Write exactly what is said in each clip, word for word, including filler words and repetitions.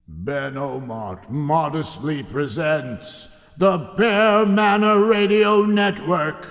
Ben Omart modestly presents the Bear Manor Radio Network.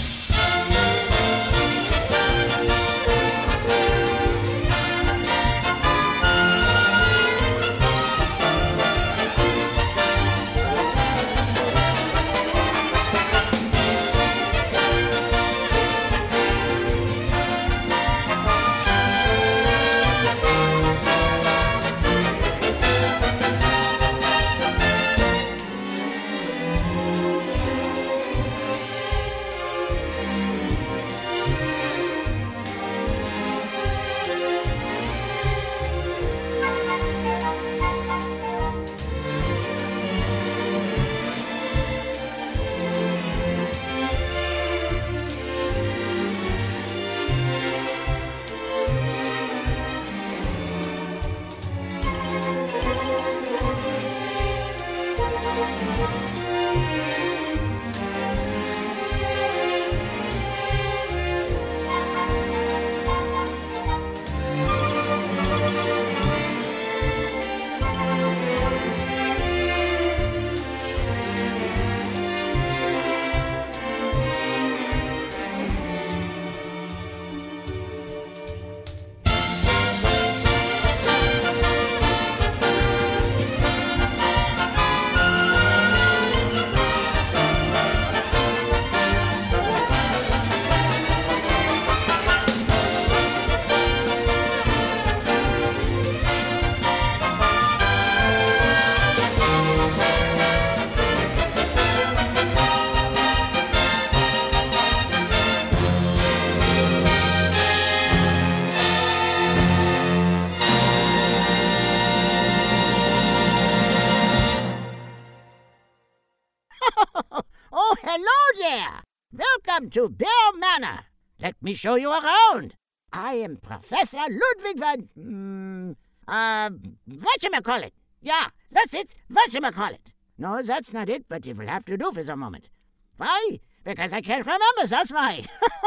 Oh, hello there! Welcome to Bear Manor. Let me show you around. I am Professor Ludwig van... Mm, uh, whatchamacallit? Yeah, that's it, whatchamacallit. No, that's not it, but it will have to do for the moment. Why? Because I can't remember, that's why.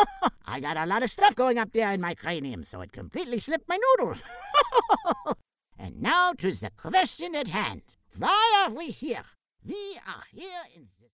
I got a lot of stuff going up there in my cranium, so it completely slipped my noodle. And now to the question at hand. Why are we here? We are here in this...